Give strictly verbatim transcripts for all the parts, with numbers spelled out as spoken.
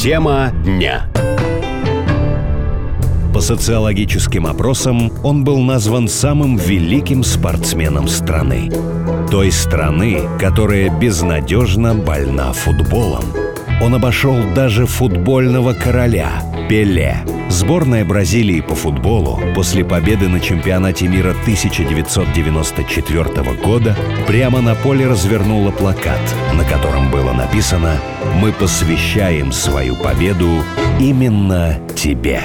Тема дня. По социологическим опросам он был назван самым великим спортсменом страны. Той страны, которая безнадежно больна футболом. Он обошел даже футбольного короля Пеле. Сборная Бразилии по футболу после победы на чемпионате мира тысяча девятьсот девяносто четвёртого года прямо на поле развернула плакат, на котором было написано: «Мы посвящаем свою победу именно тебе».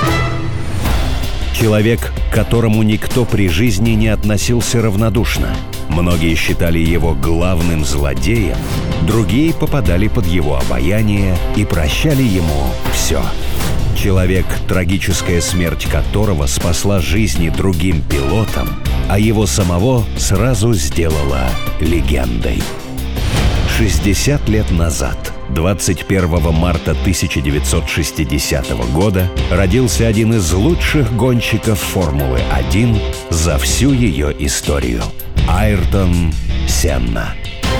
Человек, к которому никто при жизни не относился равнодушно. Многие считали его главным злодеем, другие попадали под его обаяние и прощали ему все. Человек, трагическая смерть которого спасла жизни другим пилотам, а его самого сразу сделала легендой. шестьдесят лет назад, двадцать первого марта тысяча девятьсот шестидесятого года, родился один из лучших гонщиков Формулы один за всю ее историю – Айртон Сенна.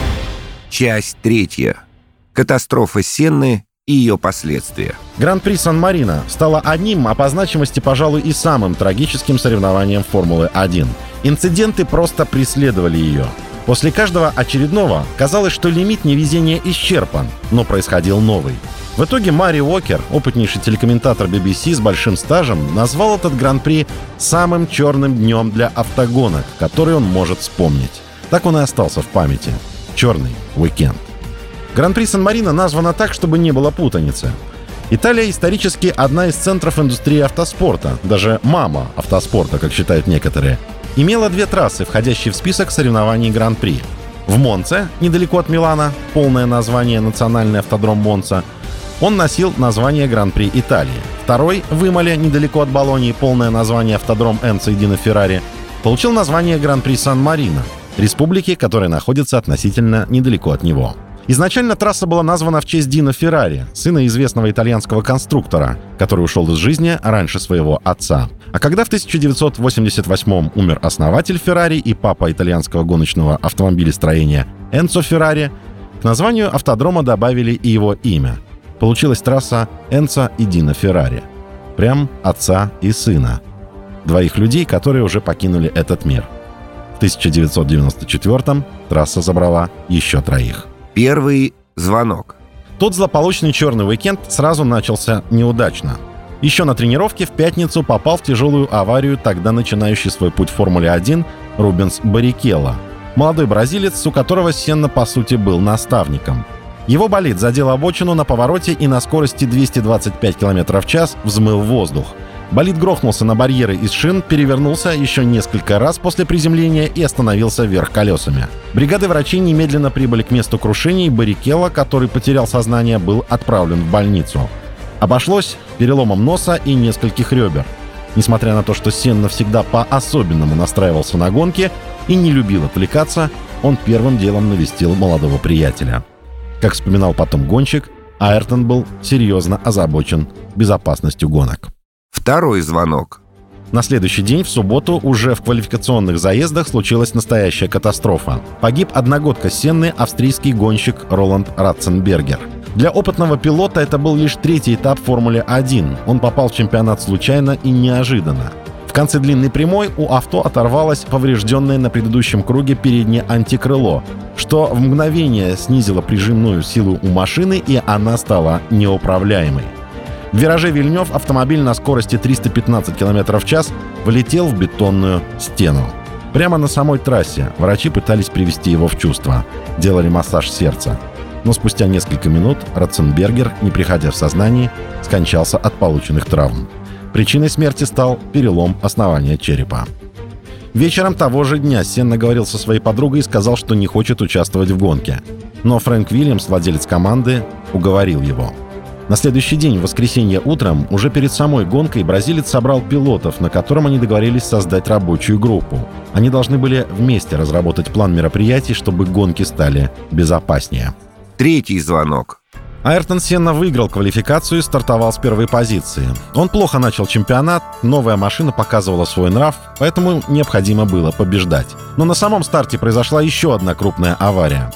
Часть третья. Катастрофа Сенны и ее последствия. Гран-при Сан-Марино стало одним, а по значимости, пожалуй, и самым трагическим соревнованием Формулы один. Инциденты просто преследовали ее. После каждого очередного казалось, что лимит невезения исчерпан, но происходил новый. В итоге Мари Уокер, опытнейший телекомментатор би би си с большим стажем, назвал этот гран-при самым черным днем для автогонок, который он может вспомнить. Так он и остался в памяти. Черный уикенд. Гран-при Сан-Марино названо так, чтобы не было путаницы. Италия исторически одна из центров индустрии автоспорта, даже мама автоспорта, как считают некоторые. Имела две трассы, входящие в список соревнований Гран-при. В Монце, недалеко от Милана, полное название «Национальный автодром Монца», он носил название Гран-при Италии. Второй, в Имоле, недалеко от Болоньи, полное название «Автодром Энцо и Дино Феррари», получил название Гран-при Сан-Марино, республики, которая находится относительно недалеко от него. Изначально трасса была названа в честь Дино Феррари, сына известного итальянского конструктора, который ушел из жизни раньше своего отца. А когда в тысяча девятьсот восемьдесят восьмом умер основатель Феррари и папа итальянского гоночного автомобилестроения Энцо Феррари, к названию автодрома добавили и его имя. Получилась трасса Энцо и Дино Феррари. Прям отца и сына. Двоих людей, которые уже покинули этот мир. В тысяча девятьсот девяносто четвёртом трасса забрала еще троих. Первый звонок. Тот злополучный черный уикенд сразу начался неудачно. Еще на тренировке в пятницу попал в тяжелую аварию тогда начинающий свой путь в Формуле один Рубенс Баррикелло. Молодой бразилец, у которого Сенна, по сути, был наставником. Его болид задел обочину на повороте и на скорости двести двадцать пять километров в час взмыл воздух. Болид грохнулся на барьеры из шин, перевернулся еще несколько раз после приземления и остановился вверх колесами. Бригады врачей немедленно прибыли к месту крушения, и Баррикелло, который потерял сознание, был отправлен в больницу. Обошлось переломом носа и нескольких ребер. Несмотря на то, что Сенна всегда по-особенному настраивался на гонки и не любил отвлекаться, он первым делом навестил молодого приятеля. Как вспоминал потом гонщик, Айртон был серьезно озабочен безопасностью гонок. Второй звонок. На следующий день, в субботу, уже в квалификационных заездах случилась настоящая катастрофа. Погиб одногодка Сенны, австрийский гонщик Роланд Ратценбергер. Для опытного пилота это был лишь третий этап в Формуле один. Он попал в чемпионат случайно и неожиданно. В конце длинной прямой у авто оторвалось поврежденное на предыдущем круге переднее антикрыло, что в мгновение снизило прижимную силу у машины, и она стала неуправляемой. В вираже Вильнёв автомобиль на скорости триста пятнадцать километров в час влетел в бетонную стену. Прямо на самой трассе врачи пытались привести его в чувство. Делали массаж сердца. Но спустя несколько минут Ратценбергер, не приходя в сознание, скончался от полученных травм. Причиной смерти стал перелом основания черепа. Вечером того же дня Сенна говорил со своей подругой и сказал, что не хочет участвовать в гонке. Но Фрэнк Уильямс, владелец команды, уговорил его. На следующий день, в воскресенье утром, уже перед самой гонкой, бразилец собрал пилотов, на котором они договорились создать рабочую группу. Они должны были вместе разработать план мероприятий, чтобы гонки стали безопаснее. Третий звонок. Айртон Сенна выиграл квалификацию и стартовал с первой позиции. Он плохо начал чемпионат, новая машина показывала свой нрав, поэтому необходимо было побеждать. Но на самом старте произошла еще одна крупная авария.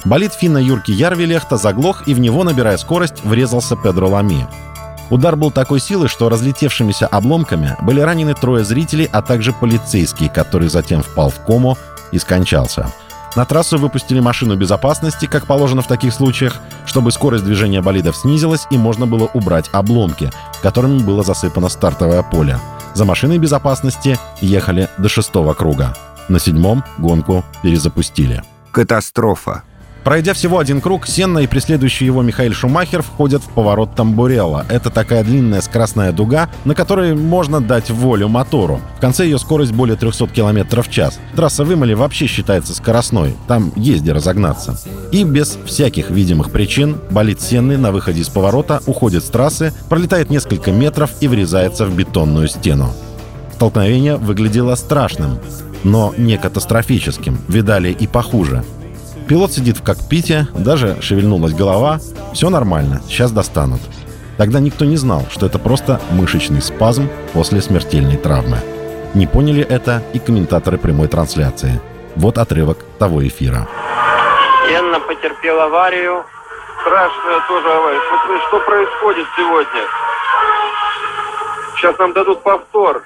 Болид финна Юрки Ярвилехта заглох, и в него, набирая скорость, врезался Педро Лами. Удар был такой силы, что разлетевшимися обломками были ранены трое зрителей, а также полицейский, который затем впал в кому и скончался. На трассу выпустили машину безопасности, как положено в таких случаях, чтобы скорость движения болидов снизилась и можно было убрать обломки, которыми было засыпано стартовое поле. За машиной безопасности ехали до шестого круга. На седьмом гонку перезапустили. Катастрофа. Пройдя всего один круг, Сенна и преследующий его Михаэль Шумахер входят в поворот Тамбурелло. Это такая длинная скоростная дуга, на которой можно дать волю мотору. В конце ее скорость более триста километров в час. Трасса в Имоле вообще считается скоростной, там есть где разогнаться. И без всяких видимых причин болид Сенны на выходе из поворота уходит с трассы, пролетает несколько метров и врезается в бетонную стену. Столкновение выглядело страшным, но не катастрофическим. Видали и похуже. Пилот сидит в кокпите, даже шевельнулась голова. Все нормально, сейчас достанут. Тогда никто не знал, что это просто мышечный спазм после смертельной травмы. Не поняли это и комментаторы прямой трансляции. Вот отрывок того эфира. Сенна потерпел аварию. Страшная тоже авария. Смотри, что происходит сегодня. Сейчас нам дадут повтор.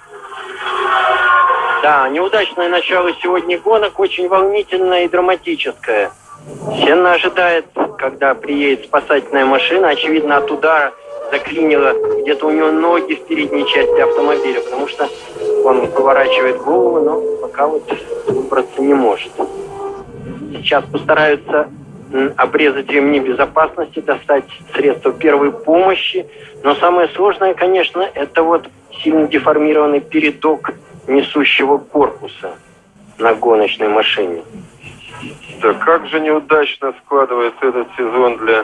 Да, неудачное начало сегодня гонок, очень волнительное и драматическое. Сенна ожидает, когда приедет спасательная машина. Очевидно, от удара заклинило где-то у него ноги в передней части автомобиля, потому что он поворачивает голову, но пока вот выбраться не может. Сейчас постараются обрезать ремни безопасности, достать средства первой помощи. Но самое сложное, конечно, это вот сильно деформированный передок несущего корпуса на гоночной машине. Да как же неудачно складывается этот сезон для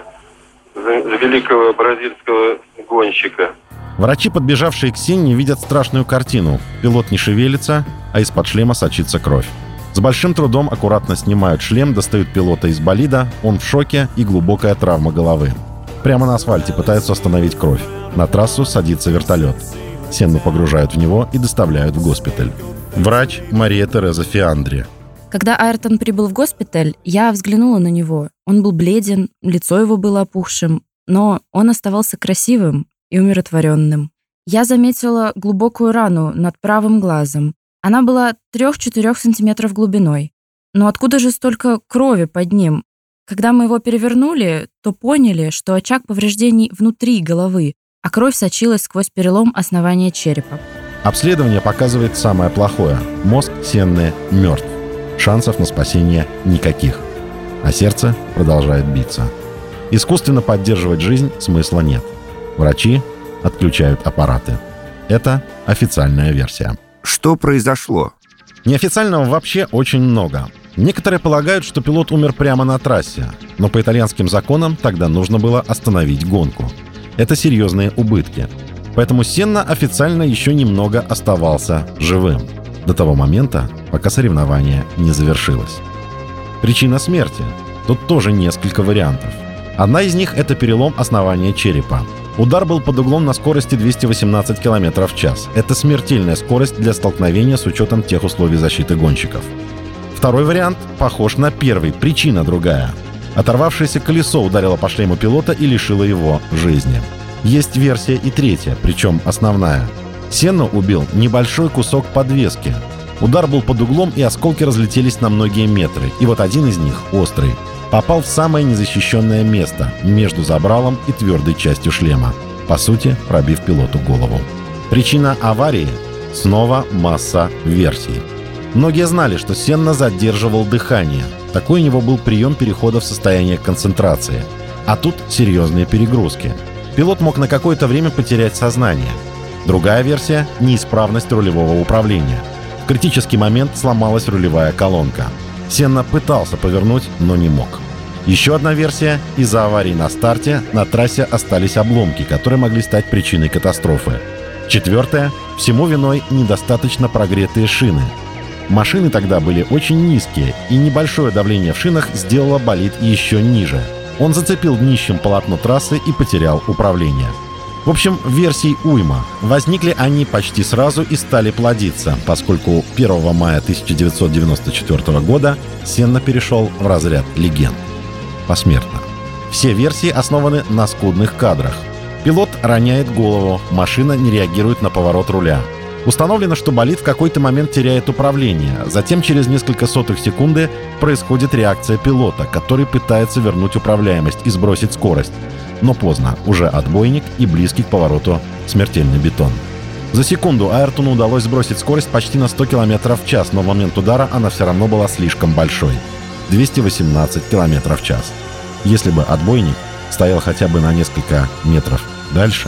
великого бразильского гонщика. Врачи, подбежавшие к Сенне, видят страшную картину. Пилот не шевелится, а из-под шлема сочится кровь. С большим трудом аккуратно снимают шлем, достают пилота из болида. Он в шоке и глубокая травма головы. Прямо на асфальте пытаются остановить кровь. На трассу садится вертолет. Сенну погружают в него и доставляют в госпиталь. Врач Мария Тереза Фиандри. Когда Айртон прибыл в госпиталь, я взглянула на него. Он был бледен, лицо его было опухшим, но он оставался красивым и умиротворенным. Я заметила глубокую рану над правым глазом. Она была трех-четырех сантиметров глубиной. Но откуда же столько крови под ним? Когда мы его перевернули, то поняли, что очаг повреждений внутри головы, а кровь сочилась сквозь перелом основания черепа. Обследование показывает самое плохое. Мозг Сенны мертв. Шансов на спасение никаких. А сердце продолжает биться. Искусственно поддерживать жизнь смысла нет. Врачи отключают аппараты. Это официальная версия. Что произошло? Неофициального вообще очень много. Некоторые полагают, что пилот умер прямо на трассе, но по итальянским законам тогда нужно было остановить гонку. Это серьезные убытки. Поэтому Сенна официально еще немного оставался живым. До того момента, пока соревнование не завершилось. Причина смерти. Тут тоже несколько вариантов. Одна из них – это перелом основания черепа. Удар был под углом на скорости двести восемнадцать километров в час. Это смертельная скорость для столкновения с учетом тех условий защиты гонщиков. Второй вариант похож на первый, причина другая. Оторвавшееся колесо ударило по шлему пилота и лишило его жизни. Есть версия и третья, причем основная. Сенну убил небольшой кусок подвески. Удар был под углом, и осколки разлетелись на многие метры. И вот один из них, острый, попал в самое незащищенное место, между забралом и твердой частью шлема, по сути, пробив пилоту голову. Причина аварии – снова масса версий. Многие знали, что Сенна задерживал дыхание. Такой у него был прием перехода в состояние концентрации. А тут серьезные перегрузки. Пилот мог на какое-то время потерять сознание. Другая версия – неисправность рулевого управления. В критический момент сломалась рулевая колонка. Сенна пытался повернуть, но не мог. Еще одна версия – из-за аварии на старте на трассе остались обломки, которые могли стать причиной катастрофы. Четвертая – всему виной недостаточно прогретые шины. Машины тогда были очень низкие, и небольшое давление в шинах сделало болид еще ниже. Он зацепил днищем полотно трассы и потерял управление. В общем, версий уйма. Возникли они почти сразу и стали плодиться, поскольку первого мая тысяча девятьсот девяносто четвёртого года Сенна перешел в разряд легенд. посмертно. Все версии основаны на скудных кадрах. Пилот роняет голову, машина не реагирует на поворот руля. Установлено, что болид в какой-то момент теряет управление. Затем через несколько сотых секунды происходит реакция пилота, который пытается вернуть управляемость и сбросить скорость. Но поздно, уже отбойник и близкий к повороту смертельный бетон. За секунду Айртону удалось сбросить скорость почти на сто километров в час, но в момент удара она все равно была слишком большой – двести восемнадцать километров в час. Если бы отбойник стоял хотя бы на несколько метров дальше.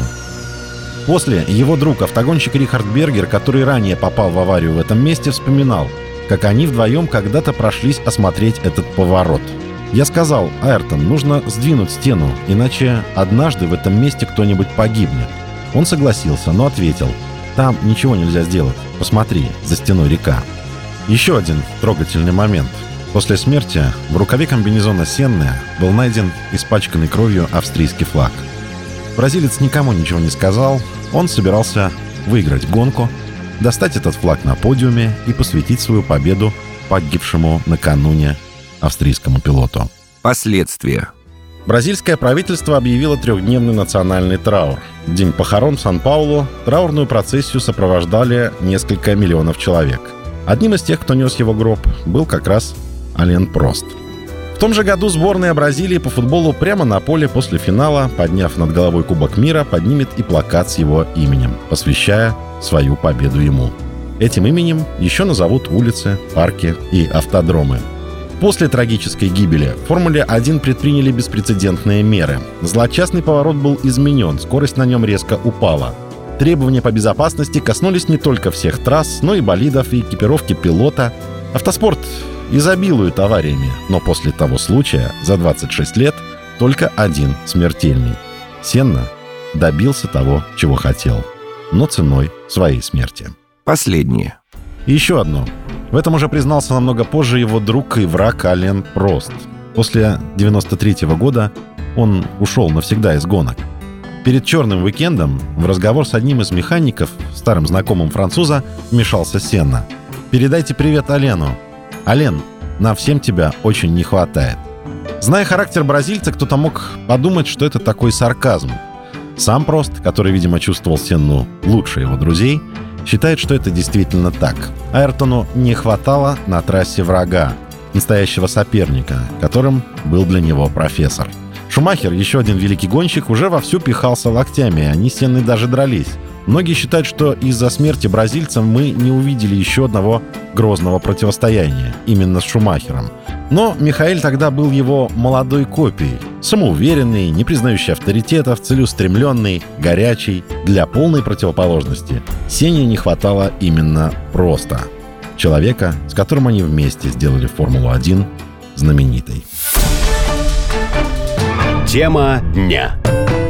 После его друг, автогонщик Рихард Бергер, который ранее попал в аварию в этом месте, вспоминал, как они вдвоем когда-то прошлись осмотреть этот поворот. Я сказал: «Айртон, нужно сдвинуть стену, иначе однажды в этом месте кто-нибудь погибнет». Он согласился, но ответил: «Там ничего нельзя сделать. Посмотри, за стеной река». Еще один трогательный момент. После смерти в рукаве комбинезона Сенны был найден испачканный кровью австрийский флаг. Бразилец никому ничего не сказал. Он собирался выиграть гонку, достать этот флаг на подиуме и посвятить свою победу погибшему накануне австрийскому пилоту. Последствия. Бразильское правительство объявило трехдневный национальный траур. В день похорон в Сан-Паулу траурную процессию сопровождали несколько миллионов человек. Одним из тех, кто нес его гроб, был как раз Ален Прост. В том же году сборная Бразилии по футболу прямо на поле после финала, подняв над головой Кубок мира, поднимет и плакат с его именем, посвящая свою победу ему. Этим именем еще назовут улицы, парки и автодромы. После трагической гибели в Формуле один предприняли беспрецедентные меры. Злочастный поворот был изменен, скорость на нем резко упала. Требования по безопасности коснулись не только всех трасс, но и болидов и экипировки пилота. Автоспорт изобилует авариями, но после того случая за двадцать шесть лет только один смертельный. Сенна добился того, чего хотел, но ценой своей смерти. Последнее. И еще одно. В этом уже признался намного позже его друг и враг Ален Прост. После девяносто третьего года он ушел навсегда из гонок. Перед черным уикендом в разговор с одним из механиков, старым знакомым француза, вмешался Сенна. «Передайте привет Алену. Ален, нам всем тебя очень не хватает». Зная характер бразильца, кто-то мог подумать, что это такой сарказм. Сам Прост, который, видимо, чувствовал Сенну лучше его друзей, считает, что это действительно так. Айртону не хватало на трассе врага, настоящего соперника, которым был для него профессор. Шумахер, еще один великий гонщик, уже вовсю пихался локтями, и они с Сенной даже дрались. Многие считают, что из-за смерти бразильца мы не увидели еще одного грозного противостояния, именно с Шумахером. Но Михаэль тогда был его молодой копией, самоуверенный, не признающий авторитетов, целеустремленный, горячий. Для полной противоположности Сене не хватало именно Проста, человека, с которым они вместе сделали Формулу один знаменитой. Тема дня.